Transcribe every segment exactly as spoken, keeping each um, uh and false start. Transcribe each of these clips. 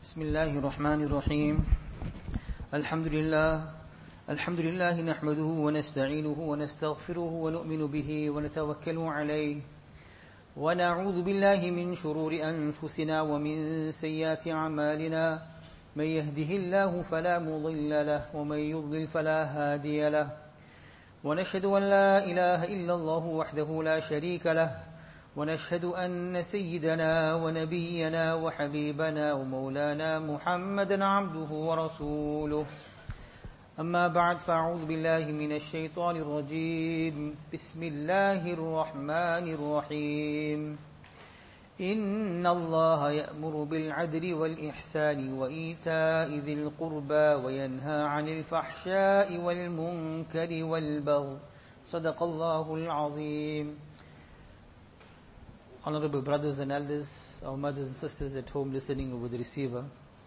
بسم الله الرحمن الرحيم الحمد لله الحمد لله نحمده ونستعينه ونستغفره ونؤمن به ونتوكل عليه ونعوذ بالله من شرور أنفسنا ومن سيئات أعمالنا من يهده الله فلا مضل له ومن يضلل فلا هادي له ونشهد أن لا إله إلا الله وحده لا شريك له ونشهد أن سيدنا ونبينا وحبيبنا ومولانا محمدا عبده ورسوله أما بعد فأعوذ بالله من الشيطان الرجيم بسم الله الرحمن الرحيم إن الله يأمر بالعدل والإحسان وإيتاء ذي القربى وينهى عن الفحشاء والمنكر والبغي صدق الله العظيم. Honorable brothers and elders, our mothers and sisters at home listening over the receiver,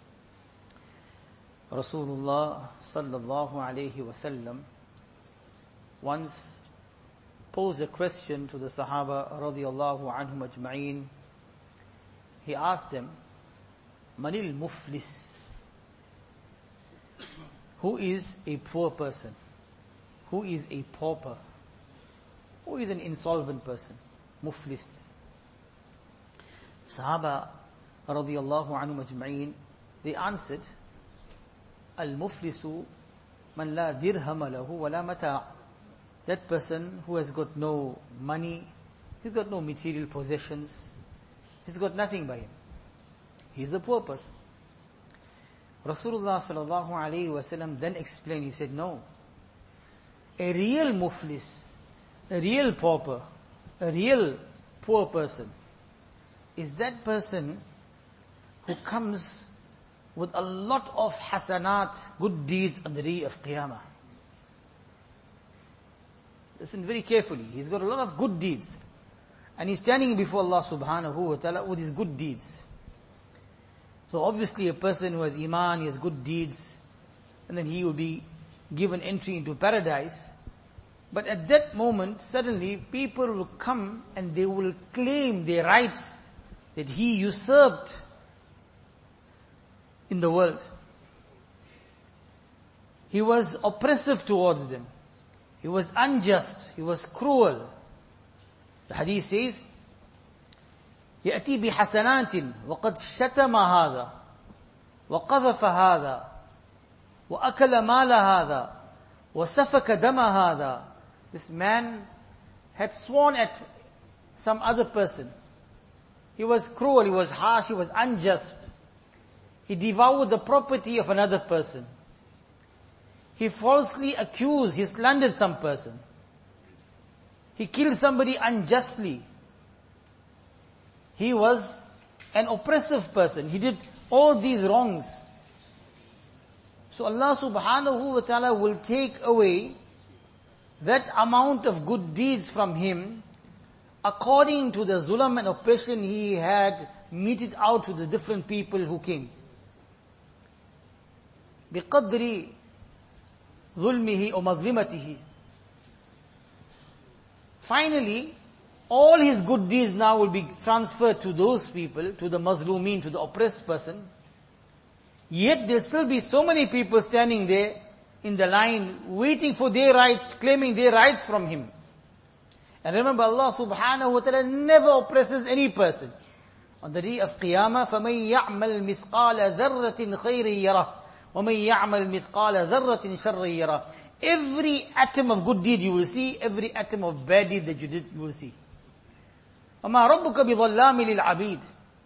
Rasulullah sallallahu alayhi wasallam once posed a question to the Sahaba radiyallahu anhum ajma'een. He asked them, Manil Muflis? Who is a poor person? Who is a pauper? Who is an insolvent person? Muflis. Sahaba radiyallahu anhum ajma'een, they answered, Al-Muflisu man la dirhama lahu wa la mata'. That person who has got no money, he's got no material possessions, he's got nothing by him. He's a poor person. Rasulullah sallallahu alayhi wasallam then explained, he said, no. A real muflis, a real pauper, a real poor person is that person who comes with a lot of hasanat, good deeds on the day of Qiyamah. Listen very carefully. He's got a lot of good deeds. And he's standing before Allah subhanahu wa ta'ala with his good deeds. So obviously a person who has iman, he has good deeds, and then he will be given entry into paradise. But at that moment, suddenly people will come and they will claim their rights that he usurped in the world. He was oppressive towards them. He was unjust. He was cruel. The hadith says, يأتي بحسنات وقد شتم هذا وقذف هذا وأكل مال هذا وسفك دم هذا. This man had sworn at some other person. He was cruel, he was harsh, he was unjust. He devoured the property of another person. He falsely accused, he slandered some person. He killed somebody unjustly. He was an oppressive person. He did all these wrongs. So Allah subhanahu wa ta'ala will take away that amount of good deeds from him according to the zulam and oppression he had meted out to the different people who came. بِقَدْرِ ظُلْمِهِ أو مَظْلِمَتِهِ. Finally, all his good deeds now will be transferred to those people, to the mazlumeen, to the oppressed person. Yet there still be so many people standing there in the line, waiting for their rights, claiming their rights from him. And remember, Allah subhanahu wa ta'ala never oppresses any person. On the day of Qiyamah, فَمَنْ يَعْمَلْ مِثْقَالَ ذَرَّةٍ خَيْرٍ يَرَهُ وَمَنْ يَعْمَلْ مِثْقَالَ ذَرَّةٍ شَرٍّ يَرَهُ. Every atom of good deed you will see, every atom of bad deed that you did, you will see. وَمَا رَبُّكَ بِظَلَّامِ لِلْعَبِيدِ.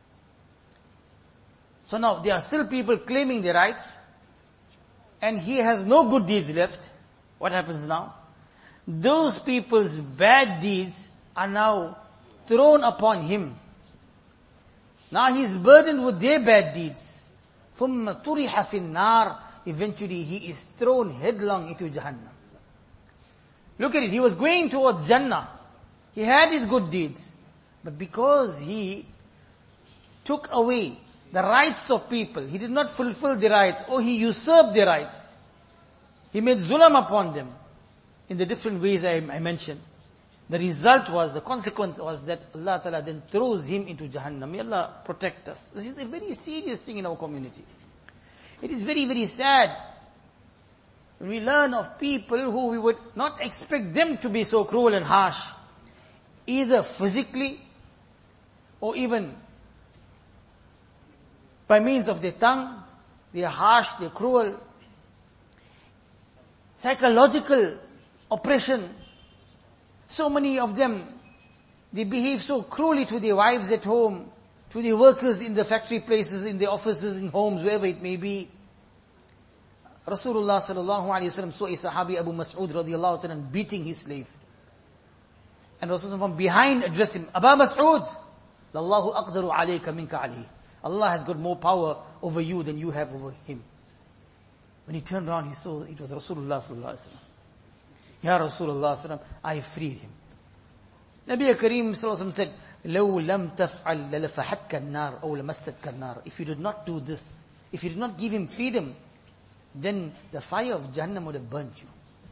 So now, there are still people claiming their rights, and he has no good deeds left. What happens now? Those people's bad deeds are now thrown upon him. Now he's burdened with their bad deeds. ثُمَّ طُرِحَ فِي النَّارِ. Eventually he is thrown headlong into Jahannam. Look at it, he was going towards Jannah. He had his good deeds. But because he took away the rights of people, he did not fulfill the rights, or he usurped their rights. He made zulam upon them in the different ways I, I mentioned. The result was, the consequence was that Allah Ta'ala then throws him into Jahannam. May Allah protect us. This is a very serious thing in our community. It is very, very sad when we learn of people who we would not expect them to be so cruel and harsh, either physically or even by means of their tongue. They are harsh, they are cruel. Psychological oppression. So many of them, they behave so cruelly to their wives at home, to their workers in the factory places, in the offices, in homes, wherever it may be. Rasulullah sallallahu alayhi wa sallam saw a Sahabi, Abu Mas'ud radiallahu ta'ala, beating his slave. And Rasulullah from behind addressed him, Aba Mas'ud, Lallahu aqdaru alayka minka alayhi. Allah has got more power over you than you have over him. When he turned around, he saw it was Rasulullah sallallahu alayhi wa sallam. Ya Rasulullah sallallahu alayhi wa sallam, I freed him. Nabi Kareem sallallahu alayhi wa sallam said, لو لم تفعل للفحتك النار أو لمستك النار. If you did not do this, if you did not give him freedom, then the fire of Jahannam would have burnt you.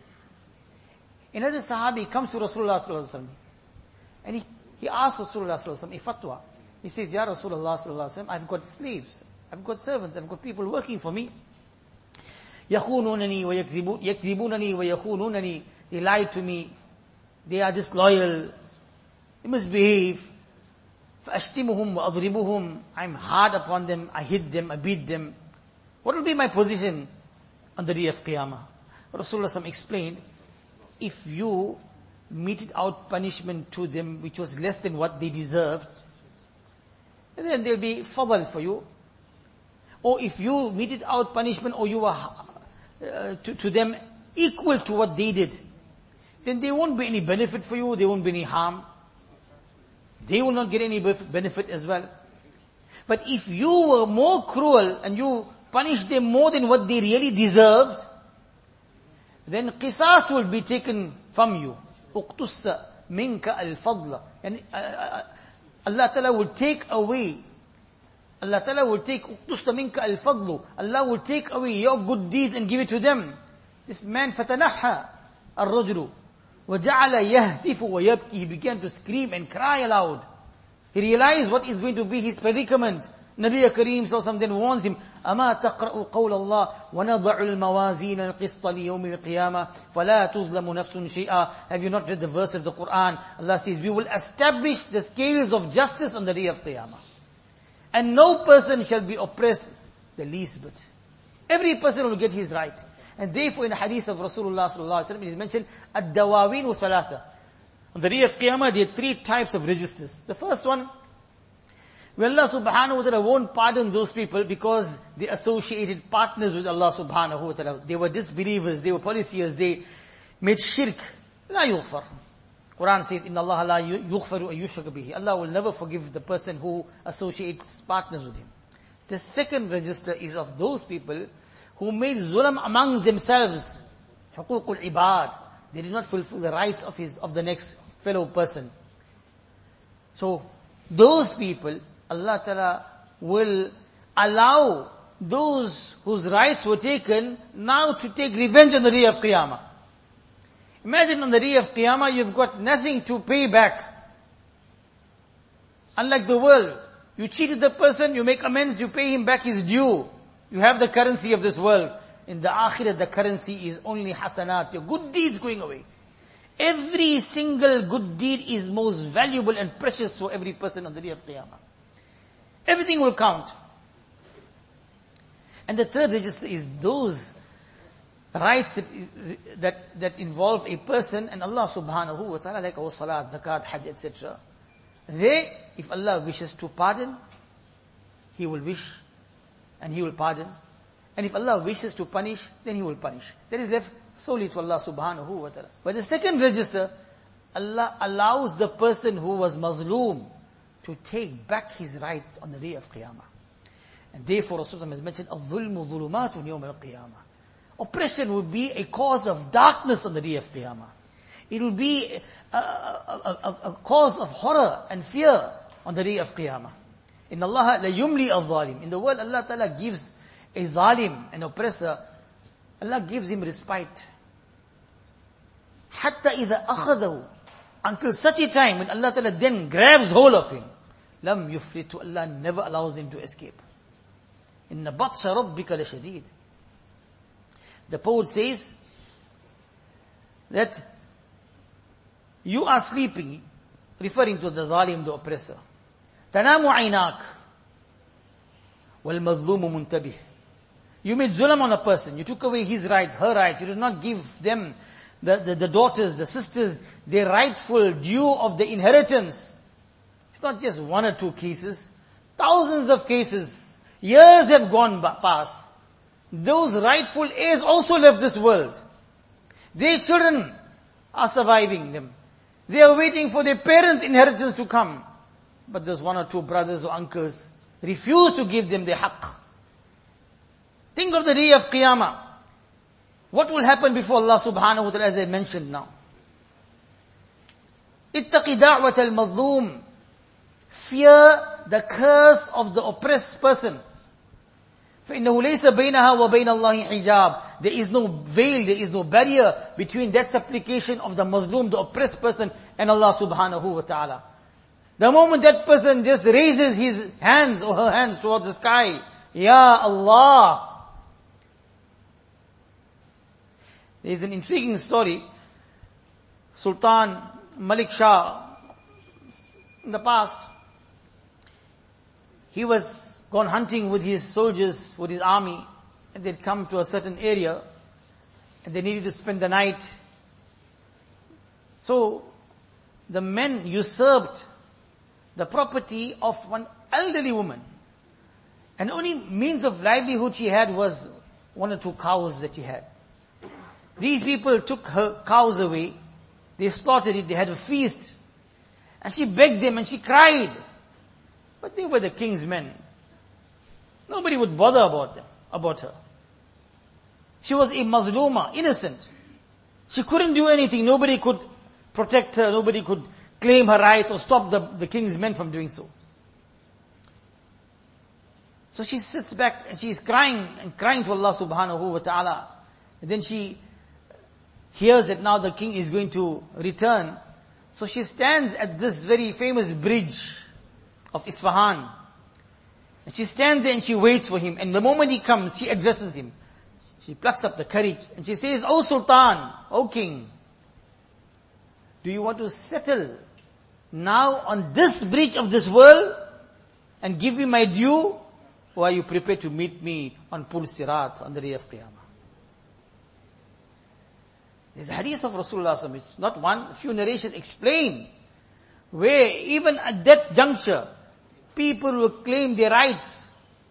Another Sahabi comes to Rasulullah sallallahu alaihi wasallam, and he, he asks Rasulullah sallallahu alaihi wasallam a fatwa. He says, Ya Rasulullah sallallahu alaihi wasallam, I've got slaves, I've got servants, I've got people working for me. يخونونني ويكذبونني ويخونونني. They lie to me, they are disloyal, they misbehave. فأشتمهم وأضربهم. I'm hard upon them, I hit them, I beat them. What will be my position on the day of Qiyamah? Rasulullah explained, if you meted out punishment to them which was less than what they deserved, then there will be fadl for you. Or if you meted out punishment or you were uh, to, to them equal to what they did, then there won't be any benefit for you, there won't be any harm. They will not get any benefit as well. But if you were more cruel and you punished them more than what they really deserved, then qisas will be taken from you. Uqtussa minka al-fadla. And uh, uh, Allah Ta'ala will take away, Allah Ta'ala will take uqtussa minka al-fadlu. Allah will take away your good deeds and give it to them. This man fatanaha al-rajulu وَجَعَلَ يَهْتِفُ وَيَبْكِي. He began to scream and cry aloud. He realized what is going to be his predicament. Nabi Kareem sallallahu alaihi wasallam then warns him, أَمَا تَقْرَأُ قَوْلَ اللَّهِ وَنَضَعُ الْمَوَازِينَ الْقِسْطَ لِيَوْمِ الْقِيَامَةِ فَلَا تُظْلَمُ نَفْسٌ شَيْئًا. Have you not read the verse of the Quran? Allah says, we will establish the scales of justice on the day of Qiyamah. And no person shall be oppressed the least bit. Every person will get his right. And therefore in the hadith of Rasulullah sallallahu alaihi wasallam it is mentioned, ad-dawawin wa thalatha. On the day of Qiyamah there are three types of registers. The first one, where Allah subhanahu wa ta'ala won't pardon those people because they associated partners with Allah subhanahu wa ta'ala. They were disbelievers, they were polytheists, they made shirk. La yughfar. Quran says, Inna Allah la yughfaru an yushraka bihi. Allah will never forgive the person who associates partners with him. The second register is of those people who made zulam amongst themselves. Huququl ibad. They did not fulfill the rights of his, of the next fellow person. So, those people, Allah Ta'ala will allow those whose rights were taken now to take revenge on the day of Qiyamah. Imagine on the day of Qiyamah you've got nothing to pay back. Unlike the world, you cheated the person, you make amends, you pay him back his due. You have the currency of this world. In the Akhirah, the currency is only hasanat, your good deeds going away. Every single good deed is most valuable and precious for every person on the day of Qiyamah. Everything will count. And the third register is those rights that, that, that involve a person and Allah subhanahu wa ta'ala, like our salat, zakat, hajj, et cetera. They, if Allah wishes to pardon, He will wish and He will pardon. And if Allah wishes to punish, then He will punish. That is left solely to Allah subhanahu wa ta'ala. But the second register, Allah allows the person who was mazloom to take back his right on the day of Qiyamah. And therefore Rasulullah has mentioned, الظُّلْمُ ظُلُمَاتٌ يَوْمَ الْقِيَامَةِ. Oppression will be a cause of darkness on the day of Qiyamah. It will be a, a, a, a, a cause of horror and fear on the day of Qiyamah. In Allah la yumli al-zalim. In the world, Allah Ta'ala gives a zalim, an oppressor, Allah gives him respite. حَتَّى إِذَا أَخَذَهُ until such a time when Allah Ta'ala then grabs hold of him. Lam yuflitu, Allah never allows him to escape. Inna batsha rabbika lashadid. The poet says that you are sleeping, referring to the zalim, the oppressor. Tanamu aynak wal mazlumu muntabih. You made zulam on a person. You took away his rights, her rights. You did not give them, the, the, the daughters, the sisters, their rightful due of the inheritance. It's not just one or two cases. Thousands of cases. Years have gone past. Those rightful heirs also left this world. Their children are surviving them. They are waiting for their parents' inheritance to come. But those one or two brothers or uncles refuse to give them their haqq. Think of the day of Qiyamah. What will happen before Allah subhanahu wa ta'ala, as I mentioned now? Ittaqi da'wat al-mazloom. Fear the curse of the oppressed person. فَإِنَّهُ لَيْسَ بَيْنَهَا وَبَيْنَ اللَّهِ حِجَابٌ. There is no veil, there is no barrier between that supplication of the mazloom, the oppressed person, and Allah subhanahu wa ta'ala. The moment that person just raises his hands or her hands towards the sky, Ya Allah. There is an intriguing story. Sultan Malik Shah, in the past, he was gone hunting with his soldiers, with his army, and they'd come to a certain area, and they needed to spend the night. So, the men usurped the property of one elderly woman. And only means of livelihood she had was one or two cows that she had. These people took her cows away, they slaughtered it, they had a feast, and she begged them and she cried. But they were the king's men. Nobody would bother about them, about her. She was a mazluma, innocent. She couldn't do anything, nobody could protect her, nobody could claim her rights or stop the, the king's men from doing so. So she sits back and she is crying and crying to Allah subhanahu wa ta'ala. And then she hears that now the king is going to return. So she stands at this very famous bridge of Isfahan. And she stands there and she waits for him. And the moment he comes, she addresses him. She plucks up the courage and she says, O Sultan, O King, do you want to settle now on this bridge of this world and give me my due? Or are you prepared to meet me on Pul Sirat on the day of Qiyamah? There's a hadith of Rasulullah, it's not one, a few narrations explain where even at that juncture, people will claim their rights.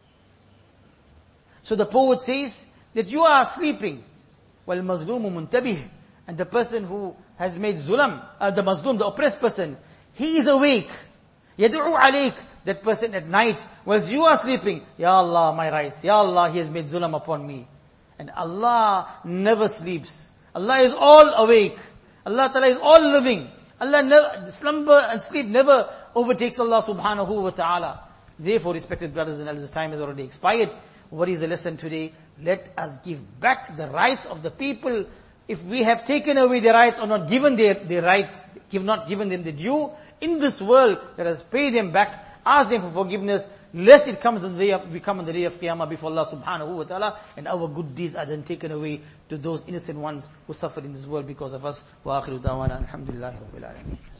So the poet says that you are sleeping, while mazlumu muntabih, and the person who has made zulam, uh, the mazlum, the oppressed person, he is awake. Yad'u alayk, that person at night, whilst you are sleeping, Ya Allah, my rights, Ya Allah, he has made zulam upon me. And Allah never sleeps. Allah is all awake. Allah Ta'ala is all living. Allah never, slumber and sleep never overtakes Allah subhanahu wa ta'ala. Therefore, respected brothers and elders, time has already expired. What is the lesson today? Let us give back the rights of the people. If we have taken away their rights or not given their, their rights, give not given them the due, in this world, let us pay them back, ask them for forgiveness, lest it comes on the day of, we come on the day of Qiyamah before Allah subhanahu wa ta'ala, and our good deeds are then taken away to those innocent ones who suffered in this world because of us. Wa akhiru da'wana alhamdulillahi rabbil alameen.